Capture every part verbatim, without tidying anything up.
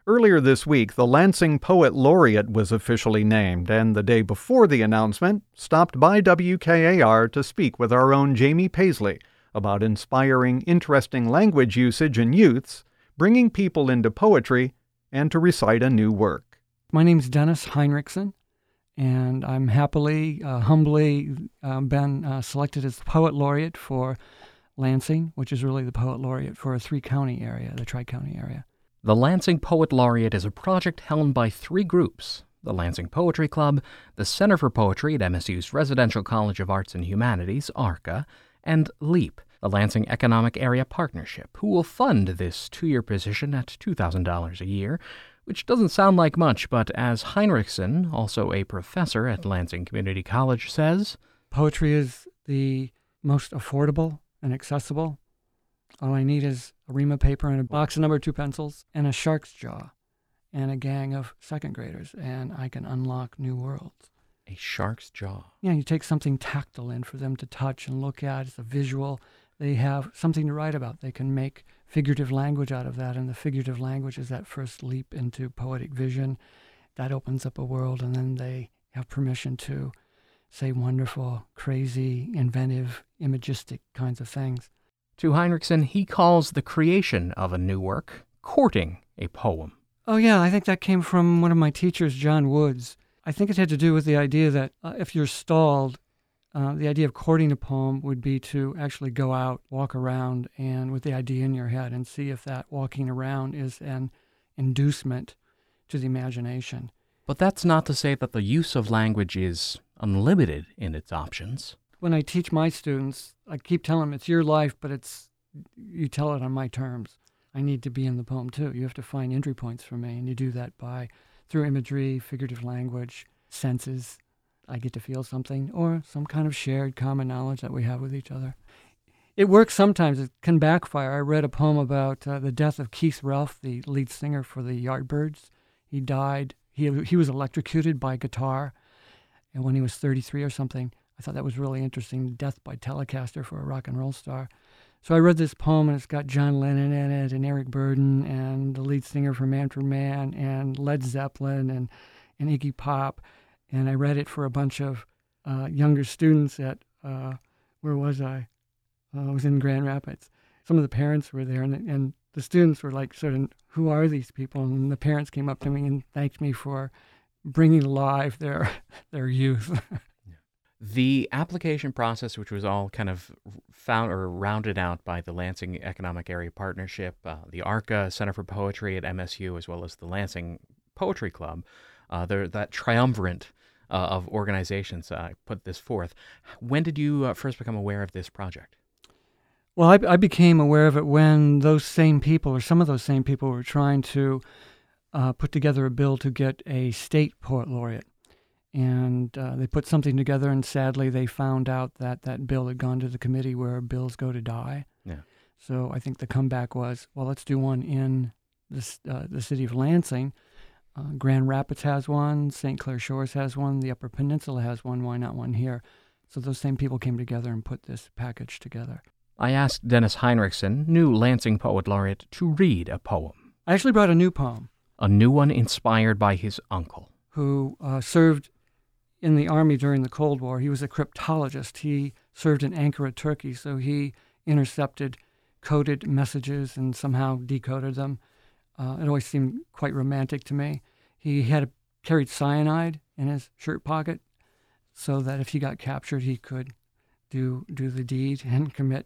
Earlier this week, the Lansing Poet Laureate was officially named, and the day before the announcement, stopped by W K A R to speak with our own Jamie Paisley about inspiring, interesting language usage in youths, bringing people into poetry, and to recite a new work. My name's Dennis Heinrichsen, and I'm happily, uh, humbly uh, been uh, selected as the Poet Laureate for Lansing, which is really the Poet Laureate for a three-county area, the Tri-County area. The Lansing Poet Laureate is a project held by three groups: the Lansing Poetry Club, the Center for Poetry at M S U's Residential College of Arts and Humanities, ARCA, and LEAP, the Lansing Economic Area Partnership, who will fund this two-year position at two thousand dollars a year, which doesn't sound like much, but as Heinrichsen, also a professor at Lansing Community College, says, poetry is the most affordable and accessible. All I need is a ream of paper and a box of number two pencils and a shark's jaw and a gang of second graders, and I can unlock new worlds. A shark's jaw. Yeah, you take something tactile in for them to touch and look at. It's a visual. They have something to write about. They can make figurative language out of that, and the figurative language is that first leap into poetic vision. That opens up a world, and then they have permission to say wonderful, crazy, inventive, imagistic kinds of things. To Heinrichsen, he calls the creation of a new work courting a poem. Oh, yeah, I think that came from one of my teachers, John Woods. I think it had to do with the idea that uh, if you're stalled, uh, the idea of courting a poem would be to actually go out, walk around, and with the idea in your head, and see if that walking around is an inducement to the imagination. But that's not to say that the use of language is unlimited in its options. When I teach my students, I keep telling them it's your life, but it's you tell it on my terms. I need to be in the poem too. You have to find entry points for me, and you do that by through imagery, figurative language, senses. I get to feel something, or some kind of shared common knowledge that we have with each other. It works sometimes. It can backfire. I read a poem about uh, the death of Keith Relf, the lead singer for the Yardbirds. He died. He he was electrocuted by guitar, and when he was thirty-three or something. I thought that was really interesting, death by Telecaster for a rock and roll star. So I read this poem, and it's got John Lennon in it, and Eric Burdon, and the lead singer for Manfred Mann, and Led Zeppelin, and, and Iggy Pop. And I read it for a bunch of uh, younger students at, uh, where was I? Uh, I was in Grand Rapids. Some of the parents were there, and, and the students were like, sort of, who are these people? And the parents came up to me and thanked me for bringing alive their their youth. The application process, which was all kind of found or rounded out by the Lansing Economic Area Partnership, uh, the ARCA, Center for Poetry at M S U, as well as the Lansing Poetry Club, uh, that triumvirate uh, of organizations uh, put this forth. When did you uh, first become aware of this project? Well, I, I became aware of it when those same people, or some of those same people, were trying to uh, put together a bill to get a state poet laureate. And uh, they put something together, and sadly they found out that that bill had gone to the committee where bills go to die. Yeah. So I think the comeback was, well, let's do one in this, uh, the city of Lansing. Uh, Grand Rapids has one, Saint Clair Shores has one, the Upper Peninsula has one, why not one here? So those same people came together and put this package together. I asked Dennis Heinrichsen, new Lansing Poet Laureate, to read a poem. I actually brought a new poem. A new one inspired by his uncle, who uh, served in the Army during the Cold War. He was a cryptologist. He served in Ankara, Turkey, so he intercepted coded messages and somehow decoded them. Uh, it always seemed quite romantic to me. He had a, carried cyanide in his shirt pocket so that if he got captured, he could do do the deed and commit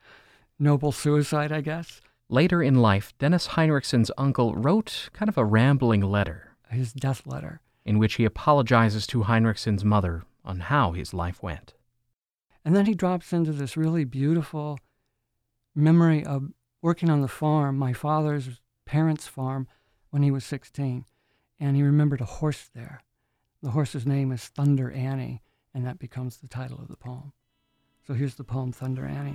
noble suicide, I guess. Later in life, Dennis Heinrichsen's uncle wrote kind of a rambling letter. His death letter. In which he apologizes to Heinrichsen's mother on how his life went. And then he drops into this really beautiful memory of working on the farm, my father's parents' farm, when he was sixteen. And he remembered a horse there. The horse's name is Thunder Annie, and that becomes the title of the poem. So here's the poem, Thunder Annie.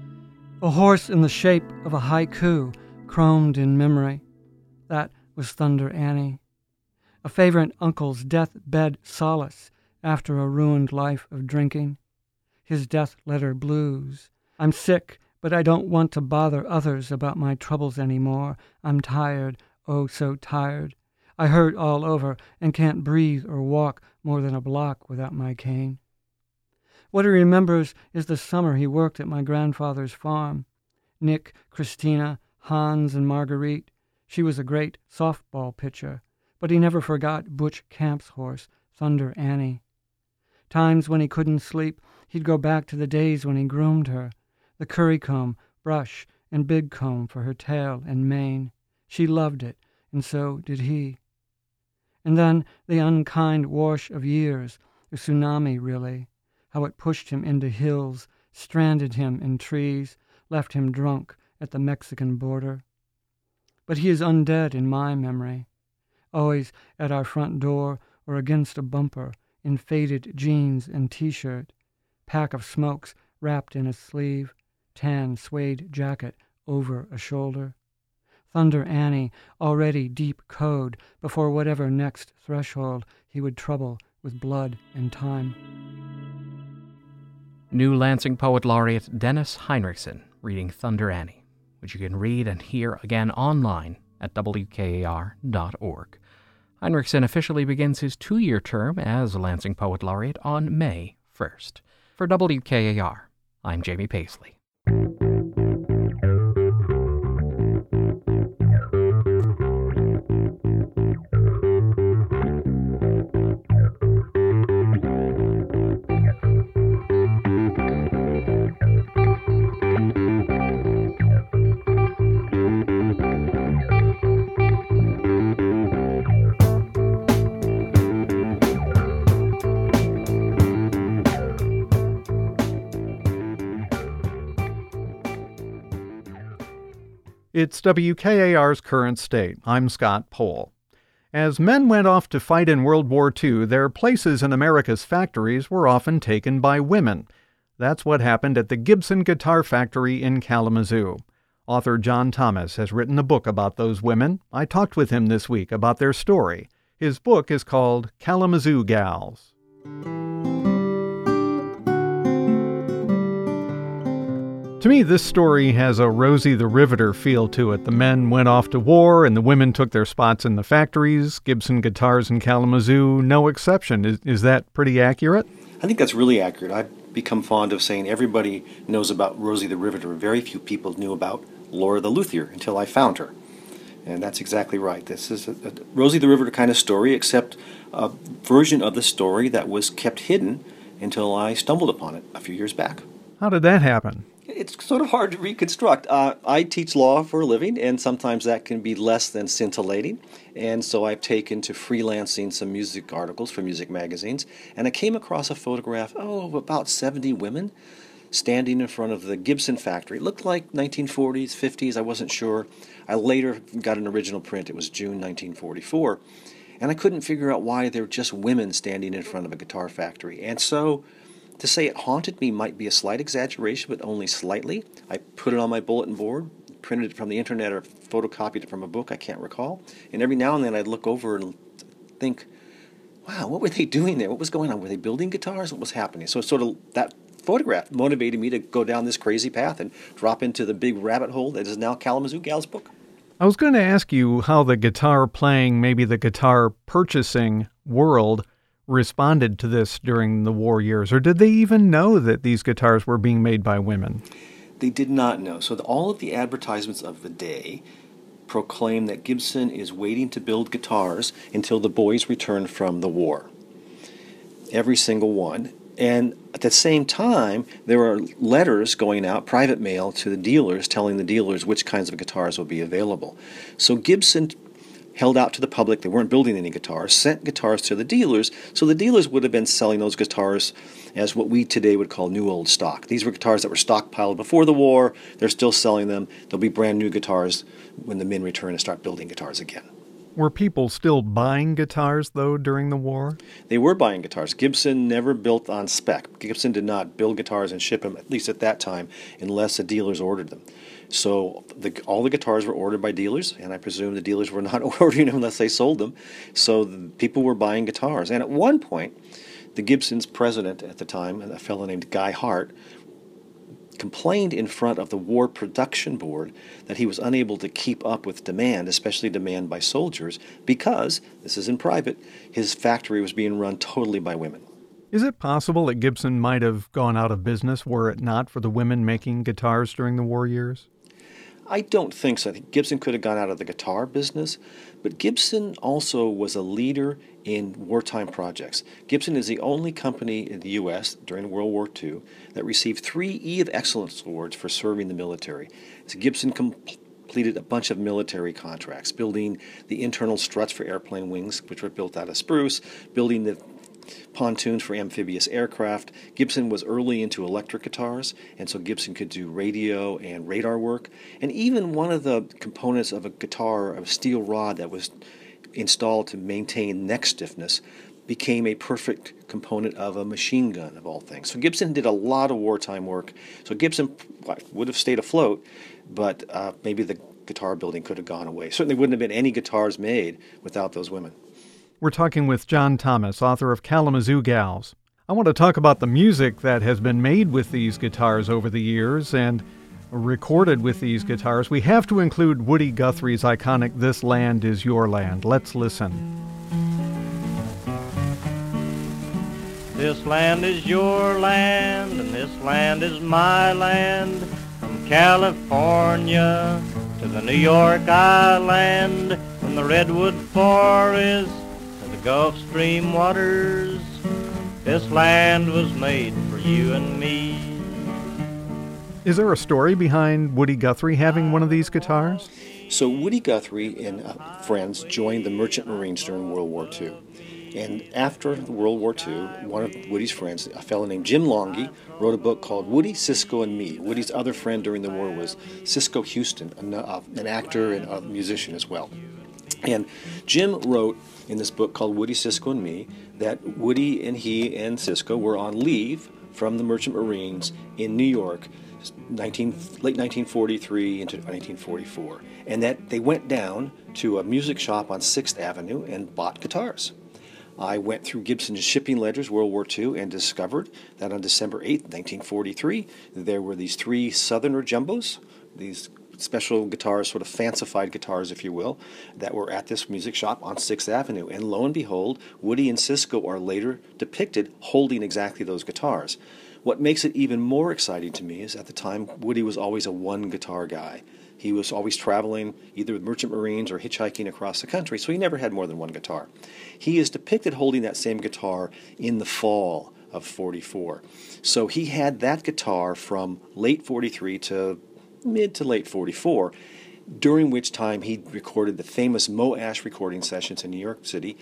A horse in the shape of a haiku, chromed in memory. That was Thunder Annie. A favorite uncle's deathbed solace after a ruined life of drinking. His death letter blues. I'm sick, but I don't want to bother others about my troubles anymore. I'm tired, oh so tired. I hurt all over and can't breathe or walk more than a block without my cane. What he remembers is the summer he worked at my grandfather's farm. Nick, Christina, Hans, and Marguerite. She was a great softball pitcher, but he never forgot Butch Camp's horse, Thunder Annie. Times when he couldn't sleep, he'd go back to the days when he groomed her, the curry comb, brush, and big comb for her tail and mane. She loved it, and so did he. And then the unkind wash of years, the tsunami really, how it pushed him into hills, stranded him in trees, left him drunk at the Mexican border. But he is undead in my memory, always at our front door or against a bumper, in faded jeans and T-shirt, pack of smokes wrapped in a sleeve, tan suede jacket over a shoulder. Thunder Annie, already deep code before whatever next threshold he would trouble with blood and time. New Lansing Poet Laureate Dennis Heinrichsen reading Thunder Annie, which you can read and hear again online at W K A R dot org. Heinrichsen officially begins his two-year term as Lansing Poet Laureate on May first. For W K A R, I'm Jamie Paisley. It's W K A R's Current State. I'm Scott Pohl. As men went off to fight in World War Two, their places in America's factories were often taken by women. That's what happened at the Gibson Guitar Factory in Kalamazoo. Author John Thomas has written a book about those women. I talked with him this week about their story. His book is called Kalamazoo Gals. To me, this story has a Rosie the Riveter feel to it. The men went off to war, and the women took their spots in the factories. Gibson Guitars in Kalamazoo, no exception. Is, is that pretty accurate? I think that's really accurate. I've become fond of saying everybody knows about Rosie the Riveter. Very few people knew about Laura the Luthier until I found her. And that's exactly right. This is a, a Rosie the Riveter kind of story, except a version of the story that was kept hidden until I stumbled upon it a few years back. How did that happen? It's sort of hard to reconstruct. Uh, I teach law for a living, and sometimes that can be less than scintillating. And so I've taken to freelancing some music articles for music magazines, and I came across a photograph, oh, of about seventy women standing in front of the Gibson factory. It looked like nineteen forties, fifties, I wasn't sure. I later got an original print. It was June nineteen forty-four. And I couldn't figure out why there were just women standing in front of a guitar factory. And so to say it haunted me might be a slight exaggeration, but only slightly. I put it on my bulletin board, printed it from the internet or photocopied it from a book, I can't recall. And every now and then I'd look over and think, wow, what were they doing there? What was going on? Were they building guitars? What was happening? So sort of that photograph motivated me to go down this crazy path and drop into the big rabbit hole that is now Kalamazoo Gals book. I was going to ask you how the guitar playing, maybe the guitar purchasing world responded to this during the war years, or did they even know that these guitars were being made by women? They did not know. So the, all of the advertisements of the day proclaim that Gibson is waiting to build guitars until the boys return from the war. Every single one. And at the same time, there are letters going out, private mail, to the dealers telling the dealers which kinds of guitars will be available. So Gibson held out to the public, they weren't building any guitars, sent guitars to the dealers, so the dealers would have been selling those guitars as what we today would call new old stock. These were guitars that were stockpiled before the war, they're still selling them, there'll be brand new guitars when the men return and start building guitars again. Were people still buying guitars, though, during the war? They were buying guitars. Gibson never built on spec. Gibson did not build guitars and ship them, at least at that time, unless the dealers ordered them. So the, all the guitars were ordered by dealers, and I presume the dealers were not ordering them unless they sold them. So the people were buying guitars. And at one point, the Gibson's president at the time, a fellow named Guy Hart, complained in front of the War Production Board that he was unable to keep up with demand, especially demand by soldiers, because, this is in private, his factory was being run totally by women. Is it possible that Gibson might have gone out of business were it not for the women making guitars during the war years? I don't think so. I think Gibson could have gone out of the guitar business, but Gibson also was a leader in wartime projects. Gibson is the only company in the U S during World War Two that received three E of Excellence awards for serving the military. So Gibson completed a bunch of military contracts, building the internal struts for airplane wings, which were built out of spruce, building the pontoons for amphibious aircraft. Gibson was early into electric guitars, and so Gibson could do radio and radar work. And even one of the components of a guitar, a steel rod that was installed to maintain neck stiffness, became a perfect component of a machine gun, of all things. So Gibson did a lot of wartime work. So Gibson would have stayed afloat, but uh, maybe the guitar building could have gone away. Certainly wouldn't have been any guitars made without those women. We're talking with John Thomas, author of Kalamazoo Gals. I want to talk about the music that has been made with these guitars over the years and recorded with these guitars. We have to include Woody Guthrie's iconic This Land Is Your Land. Let's listen. This land is your land, and this land is my land, from California to the New York Island, from the Redwood Forest to the Gulf Stream waters. This land was made for you and me. Is there a story behind Woody Guthrie having one of these guitars? So Woody Guthrie and uh, friends joined the Merchant Marines during World War Two. And after World War Two, one of Woody's friends, a fellow named Jim Longy, wrote a book called Woody, Cisco, and Me. Woody's other friend during the war was Cisco Houston, an, uh, an actor and a musician as well. And Jim wrote in this book called Woody, Cisco, and Me that Woody and he and Cisco were on leave from the Merchant Marines in New York, nineteen, late nineteen forty-three into nineteen forty-four, and that they went down to a music shop on sixth Avenue and bought guitars. I went through Gibson's shipping ledgers, World War Two, and discovered that on December eighth, nineteen forty-three, there were these three Southerner jumbos, these special guitars, sort of fancified guitars, if you will, that were at this music shop on sixth Avenue. And lo and behold, Woody and Cisco are later depicted holding exactly those guitars. What makes it even more exciting to me is at the time, Woody was always a one-guitar guy. He was always traveling either with Merchant Marines or hitchhiking across the country, so he never had more than one guitar. He is depicted holding that same guitar in the fall of forty-four. So he had that guitar from late forty-three to mid to late forty-four, during which time he recorded the famous Mo Ash recording sessions in New York City,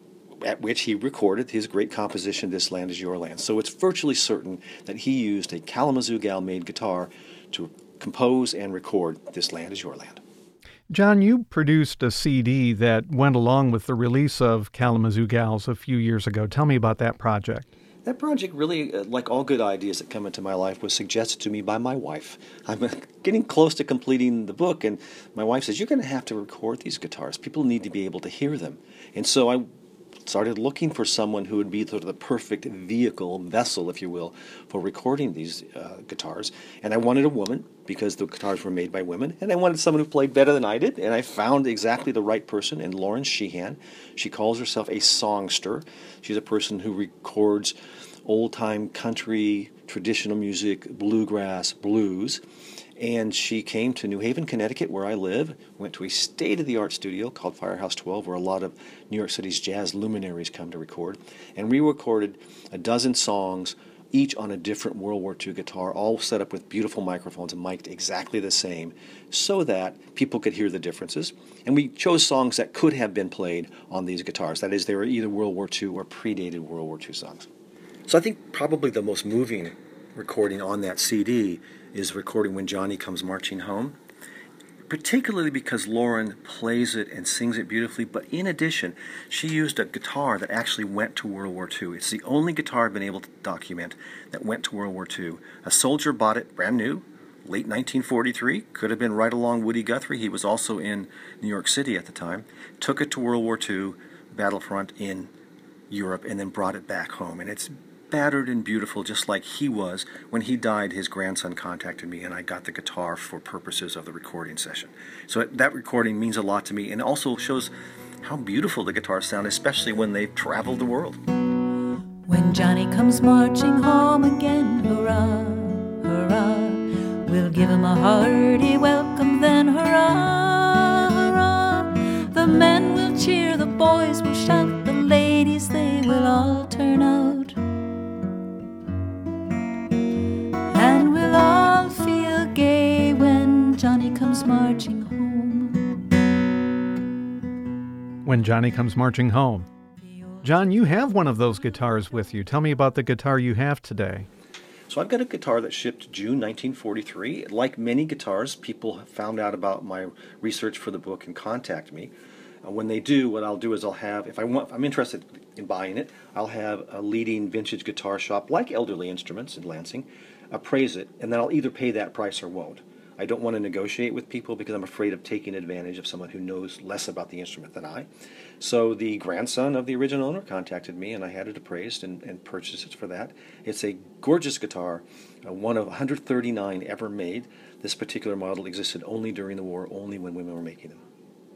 at which he recorded his great composition, This Land Is Your Land. So it's virtually certain that he used a Kalamazoo Gal-made guitar to compose and record This Land Is Your Land. John, you produced a C D that went along with the release of Kalamazoo Gals a few years ago. Tell me about that project. That project really, uh, like all good ideas that come into my life, was suggested to me by my wife. I'm uh, getting close to completing the book, and my wife says, you're going to have to record these guitars. People need to be able to hear them. And so I started looking for someone who would be sort of the perfect vehicle, vessel, if you will, for recording these uh, guitars. And I wanted a woman, because the guitars were made by women, and I wanted someone who played better than I did, and I found exactly the right person in Lauren Sheehan. She calls herself a songster. She's a person who records old-time country, traditional music, bluegrass, blues. And she came to New Haven, Connecticut, where I live, went to a state-of-the-art studio called Firehouse twelve, where a lot of New York City's jazz luminaries come to record. And we recorded a dozen songs, each on a different World War Two guitar, all set up with beautiful microphones and mic'd exactly the same, so that people could hear the differences. And we chose songs that could have been played on these guitars. That is, they were either World War Two or predated World War Two songs. So I think probably the most moving recording on that C D is recording When Johnny Comes Marching Home, particularly because Lauren plays it and sings it beautifully, but in addition, she used a guitar that actually went to World War Two. It's the only guitar I've been able to document that went to World War Two. A soldier bought it brand new, late nineteen forty-three, could have been right along Woody Guthrie. He was also in New York City at the time, took it to World War Two, battlefront in Europe, and then brought it back home. And it's battered and beautiful, just like he was. When he died, his grandson contacted me, and I got the guitar for purposes of the recording session. So that recording means a lot to me, and also shows how beautiful the guitars sound, especially when they've traveled the world. When Johnny comes marching home again, hurrah, hurrah, we'll give him a hearty welcome then, hurrah, hurrah. The men will cheer, the boys will shout, the ladies, they will all turn out. And we'll all feel gay when Johnny comes marching home. When Johnny Comes Marching Home. John, you have one of those guitars with you. Tell me about the guitar you have today. So I've got a guitar that shipped June nineteen forty-three. Like many guitars, people found out about my research for the book and contact me. Uh, when they do, what I'll do is I'll have, if I want, if I'm interested in buying it, I'll have a leading vintage guitar shop like Elderly Instruments in Lansing appraise it, and then I'll either pay that price or won't. I don't want to negotiate with people because I'm afraid of taking advantage of someone who knows less about the instrument than I. So the grandson of the original owner contacted me, and I had it appraised and, and purchased it for that. It's a gorgeous guitar, uh, one of one hundred thirty-nine ever made. This particular model existed only during the war, only when women were making them.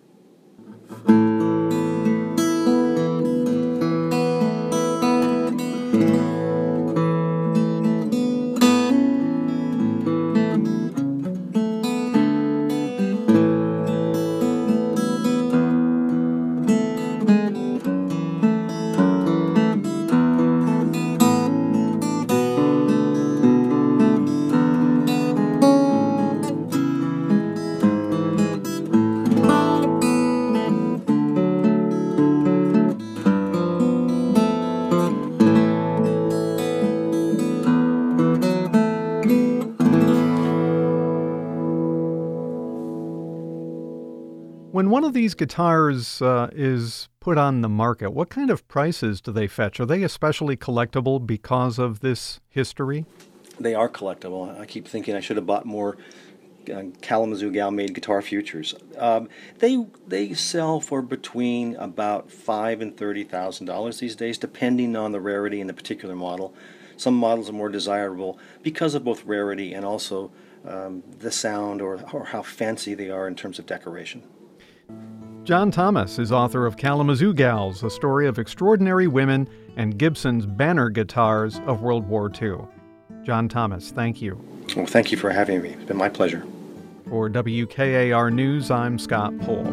When one of these guitars uh, is put on the market, what kind of prices do they fetch? Are they especially collectible because of this history? They are collectible. I keep thinking I should have bought more uh, Kalamazoo Gal-made Guitar Futures. Um, they they sell for between about five and thirty thousand dollars these days, depending on the rarity and the particular model. Some models are more desirable because of both rarity and also um, the sound or or how fancy they are in terms of decoration. John Thomas is author of Kalamazoo Gals, a story of extraordinary women and Gibson's banner guitars of World War Two. John Thomas, thank you. Well, thank you for having me. It's been my pleasure. For W K A R News, I'm Scott Pohl.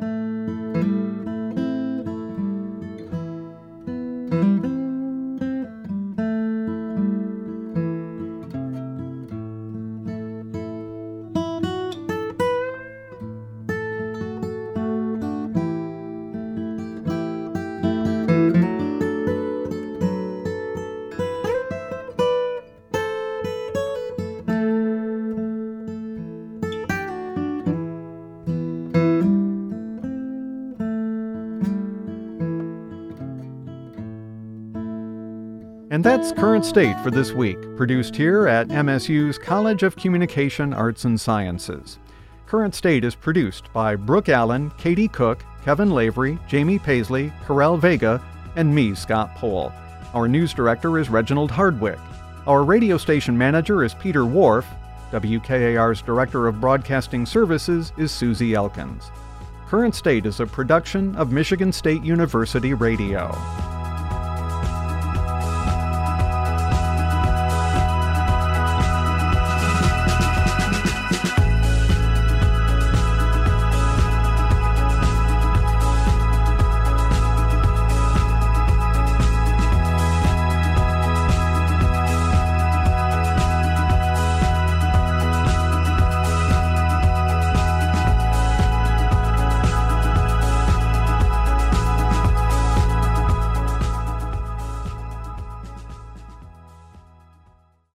And that's Current State for this week, produced here at M S U's College of Communication, Arts and Sciences. Current State is produced by Brooke Allen, Katie Cook, Kevin Lavery, Jamie Paisley, Corel Vega, and me, Scott Pohl. Our news director is Reginald Hardwick. Our radio station manager is Peter Wharf. W K A R's Director of Broadcasting Services is Susie Elkins. Current State is a production of Michigan State University Radio.